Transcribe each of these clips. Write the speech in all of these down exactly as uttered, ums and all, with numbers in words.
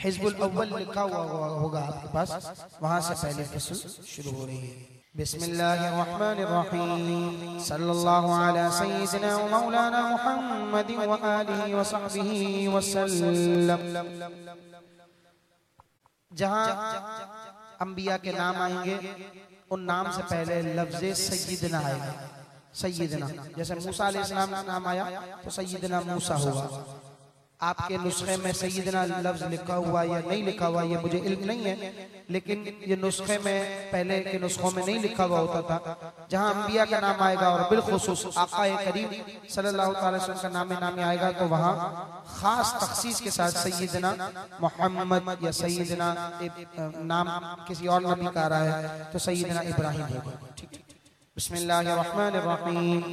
हिज़्बुल अव्वल लिखा हुआ होगा आपके पास, वहां से पहले फसल शुरू हो रही है। बिस्मिल्लाहिर्रहमानिर्रहीम सल्लल्लाहु अला सय्यिदिना व मौलाना मुहम्मद व आलिहि व सहबिहि वसल्लम। जहां अंबिया के नाम आएंगे उन नाम से पहले लफ्ज़ सय्यिदना आएगा। सय्यिदना जैसे मूसा अलैहिस्सलाम का नाम आया तो सय्यिदना मूसा होगा। आपके नुस्खे में सय्यिदना लफ्ज़ लिखा हुआ या नहीं लिखा हुआ ये मुझे इल्म नहीं है, लेकिन ये नुस्खे में पहले के नुस्खों में नहीं लिखा हुआ होता था। जहां अंबिया का नाम आएगा और बिलखुसूस आका करीम सल्लल्लाहु अलैहि वसल्लम का नाम नाम आएगा तो वहां खास तखसीस के साथ सय्यिदना मोहम्मद या सय्यिदना नाम किसी और नबी का आ रहा है तो सय्यिदना इब्राहिम होगा। ठीक ठीक। बिस्मिल्लाहिर्रहमानिर्रहीम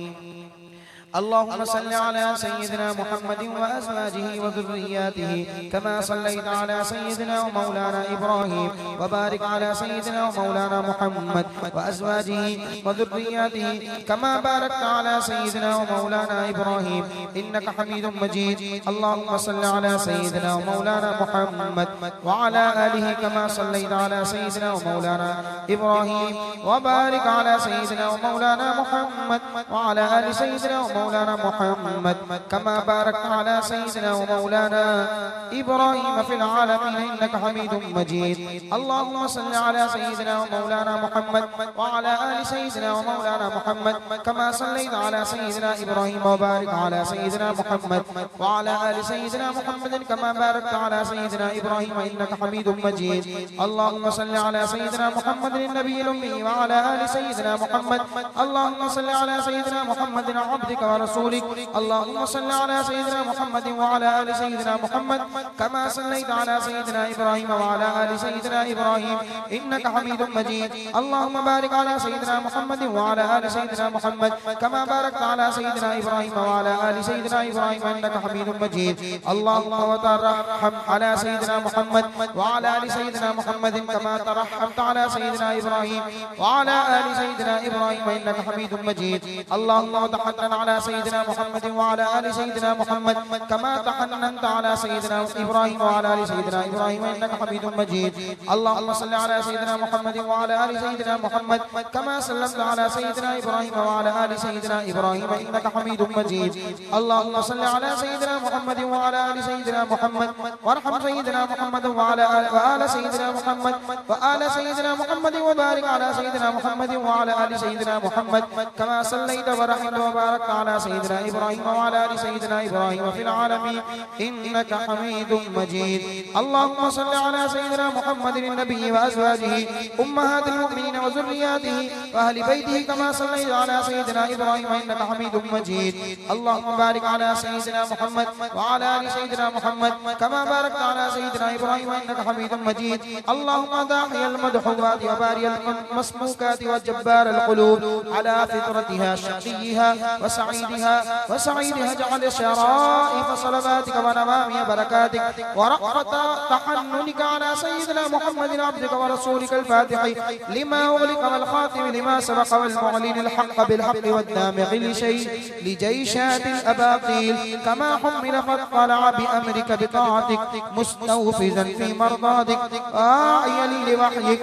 अल्लाहुम्मा सल्लि अला सय्यिदिना मुहम्मदिन व अज़वाजिहि व ज़ुर्रिय्यातिहि कमा सल्लैता अला सय्यिदिना व मौलाना इब्राहीम व बारिक अला सय्यिदिना व मौलाना मुहम्मद व अज़वाजिहि व ज़ुर्रिय्यातिहि कमा बारकता अला सय्यिदिना व मौलाना इब्राहीम इन्नका हमीदुम मजीद। अल्लाहुम्मा सल्लि अला सय्यिदिना व मौलाना मुहम्मद व अला आलिहि कमा सल्लैता अला सय्यिदिना व मौलाना इब्राहीम व बारिक अला सय्यिदिना व मौलाना मुहम्मद व अला आलि सय्यिदिना मौलाना मुहम्मद कमा बारकता अला सय्यिदिना व मौलाना इब्राहीम फिल आलमीन इन्नका हमीदुम मजीद। अल्लाहुम्मा सल्लि अला सय्यिदिना व मौलाना मुहम्मद व अला आलि सय्यिदिना व मौलाना मुहम्मद कमा सल्लैता अला सय्यिदिना इब्राहीम व बारिक अला सय्यिदिना मुहम्मद व अला आलि सय्यिदिना मुहम्मद कमा बारकता अला सय्यिदिना इब्राहीम इन्नका हमीदुम मजीद। अल्लाहुम्मा सल्लि अला सय्यिदिना मुहम्मदिन नबिय्यिल उम्मी व अला आलि सय्यिदिना मुहम्मद। अल्लाहुम्मा सल्लि अला सय्यिदिना मुहम्मदिन अब्दिका ورسولك اللهم صل على سيدنا محمد وعلى آل سيدنا محمد كما صليت على سيدنا إبراهيم وعلى آل سيدنا إبراهيم إنك حميد مجيد। اللهم بارك على سيدنا محمد وعلى آل سيدنا محمد كما باركت على سيدنا إبراهيم وعلى آل سيدنا إبراهيم إنك حميد مجيد। اللهم وترحم على سيدنا محمد وعلى آل سيدنا محمد كما ترحمت على سيدنا إبراهيم وعلى آل سيدنا إبراهيم إنك حميد مجيد। اللهم وتحنن على سيدنا محمد وعلى آل سيدنا محمد كما تحننت على سيدنا إبراهيم وعلى آل سيدنا إبراهيم إنك حميد مجيد। اللهم صل على سيدنا محمد وعلى آل سيدنا محمد كما سلمت على سيدنا إبراهيم وعلى آل سيدنا إبراهيم إنك حميد مجيد। اللهم صل على سيدنا محمد وعلى آل سيدنا محمد وارحم سيدنا محمد وعلى آل سيدنا محمد وآل سيدنا محمد وبارك على سيدنا محمد وعلى آل سيدنا محمد كما صليت ورحمت وباركت على سيدنا إبراهيم وعلى آل سيدنا إبراهيم في العالمين إنك حميد مجيد। اللهم صل على سيدنا محمد النبي وأزواجه أمهات المؤمنين وذرياته وأهل بيته كما صليت على سيدنا إبراهيم إنك حميد مجيد। اللهم بارك على سيدنا محمد وعلى آل سيدنا محمد كما باركت على سيدنا إبراهيم إنك حميد مجيد। اللهم داعي المدحوات وباري المسموكات وجبار القلوب على فطرتها شقيها وسعيدها وسعيدها اجعل شرائف صلواتك ونوامي بركاتك ورأفة تحننك على سيدنا محمد عبدك ورسولك الفاتح لما أغلق والخاتم لما سبق والمعلن الحق بالحق والدامغ لشيء لجيشات الأباطيل كما حمل فاطلع بأمرك بطاعتك مستوفزا في مرضاتك آعيا لوحيك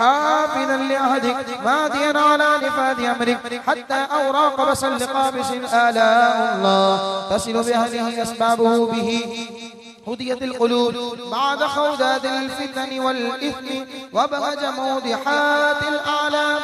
حافظا لعهدك ماديا على نفاذ أمرك حتى أوراق بسل قابس آلاء الله تصل بهذه أسبابه به هدية القلوب بعد خوضات الفتن والإثم وبهج موضحات الأعلام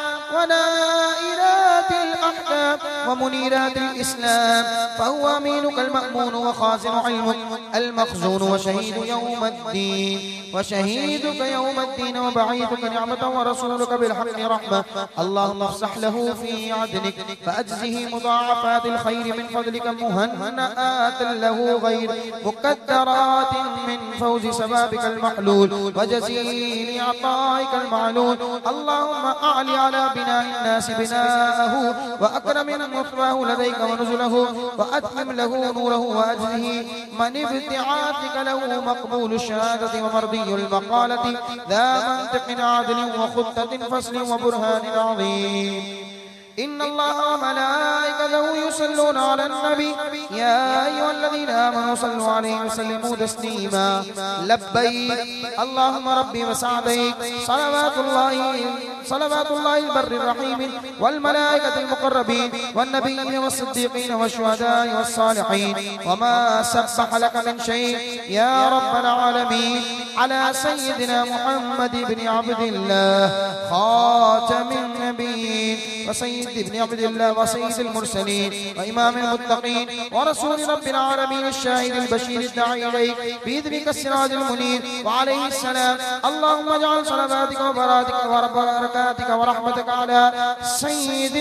ونائرات الأحكام ومنيرات الإسلام فهو أمينك المأمون وخازن علمك المخزون وشهيد يوم الدين وشهيدك يوم الدين وبعيثك نعمة ورسولك بالحق رحمة. اللهم افسح له في عدنك فأجزه مضاعفات الخير من فضلك مهنآت له غير مكدرات من فوز سبابك المحلول وجزيل عطائك المعلول. اللهم أعلي على بناء الناس بناءه وأكرم مثواه لديك ونزله وأتمم له نوره وأجزه من ابتعاثك له مقبول الشهادة ومرضي المقالة ذا منطق عدل وخطة فصل وبرهان عظيم. إن الله وملائكته يصلون على النبي يا أيها الذين آمنوا صلوا عليه وسلموا تسليما لبيك اللهم ربي وسعديك صلوات الله صلوات الله البر الرحيم والملائكة المقربين والنبيين والصديقين والشهداء والصالحين وما سبح لك من شيء يا رب العالمين على سيدنا محمد بن عبد الله خاتم النبيين وسيد ابن عبد الله وسيد المرسلين وإمام المتقين ورسول رب العالمين الشاهد البشير الداعي إليك بإذنك السراج المنير وعليه السلام اللهم اجعل صلواتك وبراتك وبركاتك ورحمتك على سيد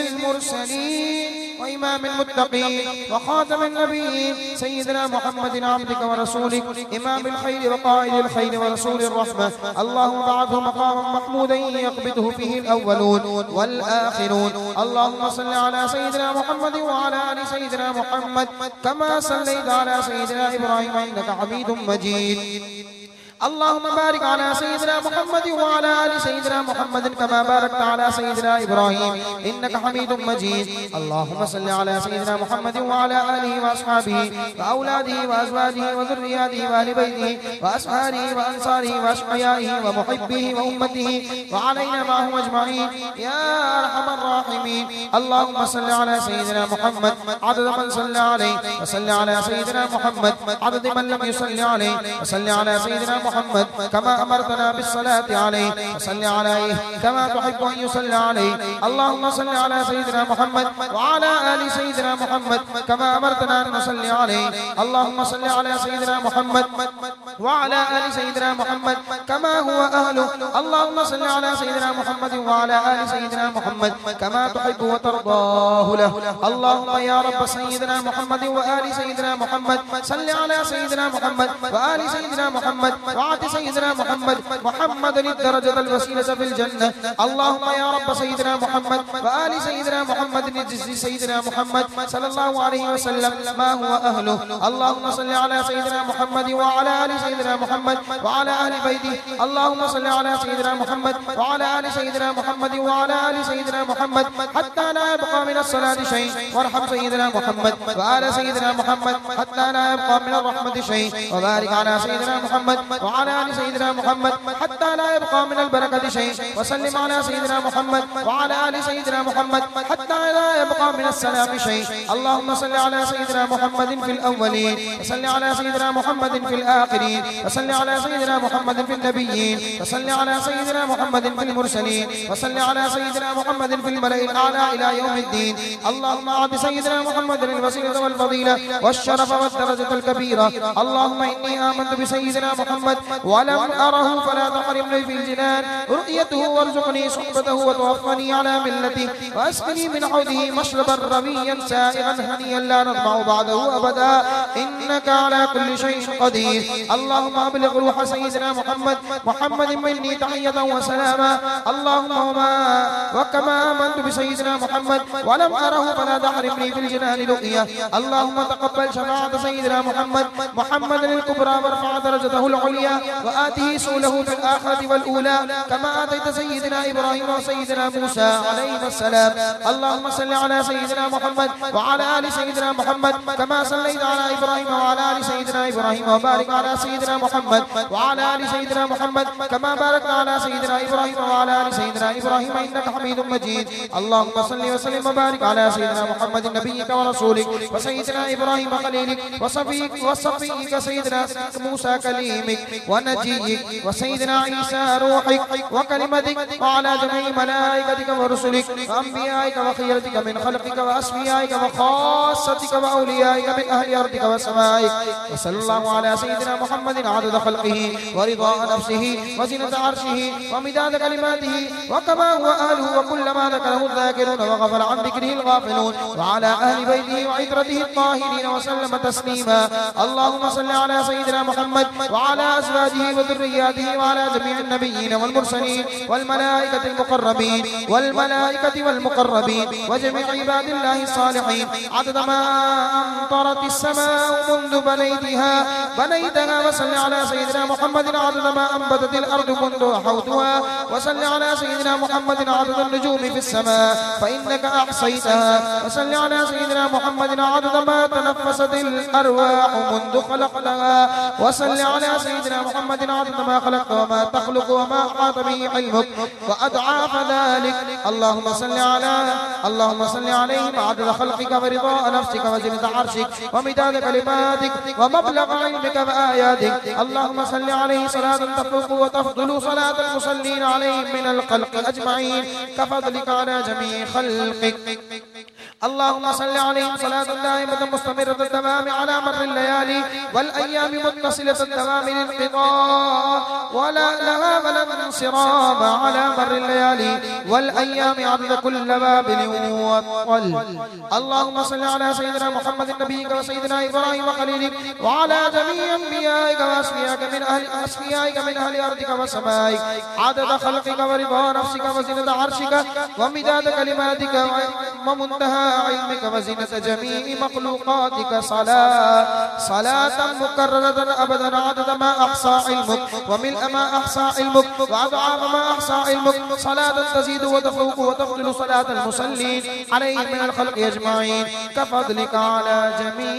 المرسلين وإمام المتقين وخاتم النبيين سيدنا محمد عبدك ورسولك إمام الخير وقائد الخير ورسول الرحمة اللهم بعثه مقاما محمودا يقبضه فيه الأولون والآخرون اللهم صل على سيدنا محمد وعلى آل سيدنا محمد كما صليت على سيدنا إبراهيم إنك حميد مجيد اللهم بارك على سيدنا محمد وعلى آل سيدنا محمد كما باركت على سيدنا إبراهيم إنك حميد مجيد اللهم صل على سيدنا محمد وعلى آله وأصحابه وأولاده وأزواجه وذرياته وأهل بيته وأصحابه وأنصاره وأشقيائه ومحبه وأمته وعلينا معهم أجمعين يا أرحم الراحمين اللهم صل على سيدنا محمد عدد من صلى عليه وصل على سيدنا محمد عدد من لم يصل عليه وصل على سيدنا محمد محمد كما أمرتنا بالصلاة عليه وصل عليه كما تحب أن يصلى عليه اللهم صل على سيدنا محمد وعلى آل سيدنا محمد كما أمرتنا أن نصلي عليه اللهم صل على سيدنا محمد وعلى آل سيدنا محمد كما هو أهله اللهم صل على سيدنا محمد وعلى آل سيدنا محمد كما تحب وترضاه له اللهم يا رب سيدنا محمد وآل سيدنا محمد صل على سيدنا محمد وآل سيدنا محمد وعد سيدنا محمد محمد الدرجة الوسيلة في الجنة اللهم يا رب سيدنا محمد وآل سيدنا محمد نجزي سيدنا محمد صلى الله عليه وسلم ما هو أهله اللهم صل على سيدنا محمد وعلى آل سيدنا محمد وعلى أهل بيته اللهم صل على سيدنا محمد وعلى آل سيدنا محمد وعلى آل سيدنا محمد حتى لا يبقى من الصلاة شيء وارحم سيدنا محمد وآل سيدنا محمد حتى لا يبقى من الرحمة شيء وبارك على سيدنا محمد وعلى آل سيدنا محمد حتى لا يبقى من البركة شيء وسلم على سيدنا محمد وعلى آل سيدنا محمد حتى لا يبقى من السلام شيء اللهم صل على سيدنا محمد في الأولين وصل على سيدنا محمد في الآخرين وصل على سيدنا محمد في النبيين وصل على سيدنا محمد في المرسلين وصل على سيدنا محمد في الملأ الأعلى إلى يوم الدين اللهم أعط سيدنا محمد الوسيلة والفضيلة والشرف والدرجة الكبيرة اللهم إني آمنت بسيدنا محمد ولم أره فلا تحرمني في الجنان رؤيته وارزقني صحبته وتوفني على ملته وأسقني من حوضه مشربا رميا سائغا هنيا لا نطمع بعده أبدا إنك على كل شيء قدير اللهم أبلغ روح سيدنا محمد محمد مني تحية وسلاما اللهم وما وكما آمنت بسيدنا محمد ولم أره فلا تحرمني في الجنان رؤيا اللهم تقبل شفاعة سيدنا محمد محمد الكبرى وارفع درجته العليا وآته سؤله في الآخرة والأولى كما آتيت سيدنا إبراهيم وسيدنا موسى عليه السلام اللهم صل على سيدنا محمد وعلى آل سيدنا محمد كما صليت على إبراهيم وعلى آل سيدنا إبراهيم وبارك على سيدنا محمد وعلى آل سيدنا محمد كما باركت على سيدنا إبراهيم وعلى آل سيدنا إبراهيم إنك حميد مجيد اللهم صل وسلم وبارك على سيدنا محمد نبيك ورسولك وسيدنا إبراهيم خليلك وصفيك وصفيك سيدنا موسى كليمك ونجيك وسيدنا عيسى روحك وكلمتك وعلى جميع ملائكتك ورسلك وأنبيائك وخيرتك من خلقك وأصفيائك وخاصتك وأوليائك من أهل أرضك وسمائك وصلى الله على سيدنا محمد عدد خلقه ورضاء نفسه وزنة عرشه ومداد كلماته وكما هو أهله وكل ما ذكره الذاكرون وغفل عن ذكره الغافلون وعلى أهل بيته وعترته الطاهرين وسلم تسليما اللهم صل على سيدنا محمد وعلى أزواجه وذرياته وعلى جميع النبيين والمرسلين والملائكة المقربين والملائكة والمقربين وجميع عباد الله الصالحين عدد ما أمطرت السماء منذ بنيتها بنيتها وصل على سيدنا محمد عدد ما أنبتت الأرض منذ حوتها وصل على سيدنا محمد عدد النجوم في السماء فإنك أحصيتها وصل على سيدنا محمد عدد ما تنفست الأرواح منذ خلقتها وصل على سيدنا محمد عدد ما خلقت وما تخلق وما أحاط به علمك وأضعاف ذلك. اللهم صل على اللهم صل عليه عدد خلقك ورضاء نفسك وزنة عرشك ومداد كلماتك ومبلغ علمك وآياتك. اللهم صل عليه صلاة تفوق وتفضل صلاة المصلين عليه من الخلق أجمعين كفضلك على جميع خلقك. اللهم صل عليهم صلاة دائمة مستمرة التمام على مر الليالي والأيام متصلة التمام للانقضاء ولا لها ولا انصرام على مر الليالي والأيام عدد كل باب وطل. اللهم صل على سيدنا محمد نبيك وسيدنا إبراهيم وخليلك وعلى جميع أنبيائك وأصفيائك من أهل أصفيائك من أهل أرضك وسمائك عدد خلقك ورضا نفسك وزنة عرشك ومداد كلماتك ومنتهى علمك وزنة جميع مخلوقاتك صلاة صلاة مكررة أبدا عدد ما أحصى علمك وملء ما أحصى علمك وأضعاف ما أحصى علمك صلاة تزيد وتفوق وتفضل صلاة المصلين عليه من الخلق أجمعين كفضلك على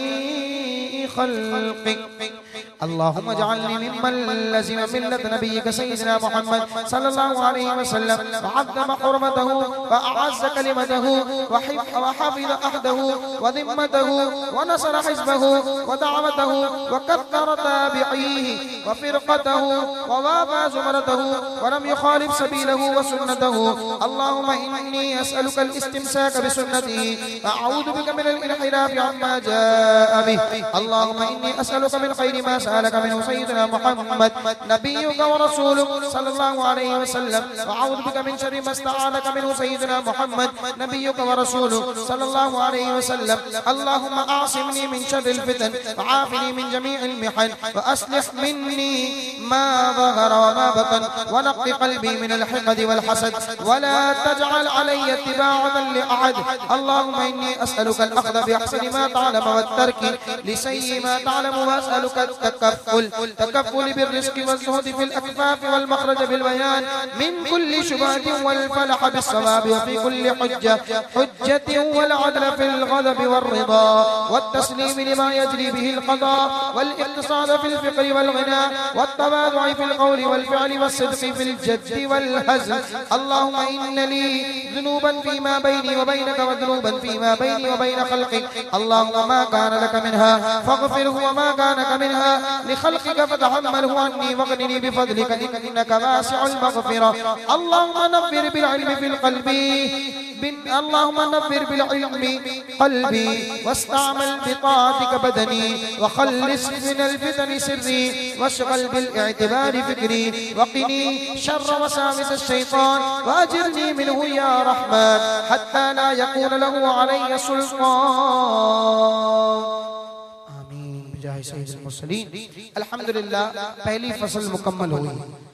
جميع خلقك. اللهم اجعلني ممن لزم ملة نبيك سيدنا محمد صلى الله عليه وسلم وعظم حرمته وأعز كلمته وحفظ أحده وذمته ونصر حزبه ودعوته وكثر تابعيه وفرقته ووافى زمرته ولم يخالف سبيله وسنته. اللهم إني أسألك الاستمساك بسنته أعوذ بك من الانحراف عما جاء به. اللهم إني أسألك من خير ما سألك منه سيدنا محمد نبيك ورسولك صلى الله عليه وسلم وأعوذ بك من شر ما استعاذك منه سيدنا محمد نبيك ورسولك صلى الله عليه وسلم. اللهم أعصمني من شر الفتن وعافني من جميع المحن وأصلح مني ما ظهر وما بطن ونق قلبي من الحقد والحسد ولا تجعل علي اتباعا لأحد. اللهم إني أسألك الأخذ بأحسن ما تعلم والترك لسيء ما تعلم وأسألك التكفل تكفل بالرزق والزهد في الأكفاف والمخرج بالبيان من كل شبهة والفلح بالصواب وفي كل حجة حجة والعدل في الغضب والرضا والتسليم لما يجري به القضاء والاقتصاد في الفقر والغنى والتواضع في القول والفعل والصدق في الجد والهزل. اللهم إن لي ذنوبا فيما بيني وبينك وذنوبا فيما بيني وبين خلقك. اللهم ما كان لك منها فاغفره وما كانك منها لخلقك فتحمله عني واغنني بفضلك إنك واسع المغفرة. اللهم نفر بالعلم في القلب اللهم نفر بالعلم قلبي واستعمل بطاعتك بدني وخلص من الفتن سري واشغل بالاعتبار فكري وقني شر وساوس الشيطان واجرني منه يا رحمن حتى لا يكون له علي سلطان. आमीन बिजाह सैयद المرسلين. अल्हम्दुलिल्लाह पहली फसल मुकम्मल हुई।